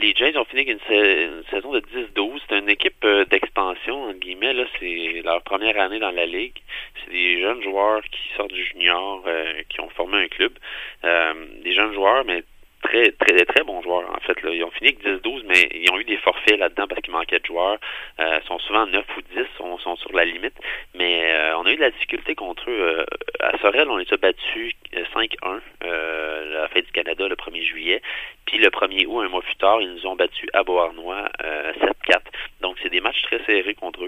les Jays ont fini avec une saison de 10-12. C'est une équipe d'expansion, entre guillemets. Là, c'est leur première année dans la Ligue. C'est des jeunes joueurs qui sortent du junior, qui ont formé un club. Des jeunes joueurs, mais très bons joueurs, en fait. Là. Ils ont fini avec 10-12, mais ils ont eu des forfaits là-dedans parce qu'il manquait de joueurs. Ils sont souvent 9 ou 10, sont sur la limite. Mais on a eu de la difficulté contre eux. À Sorel, on les a battus 5-1 la fête du Canada le 1er juillet. Puis le 1er août, un mois plus tard, ils nous ont battus à Beauharnois 7-4. Donc c'est des matchs très serrés contre eux.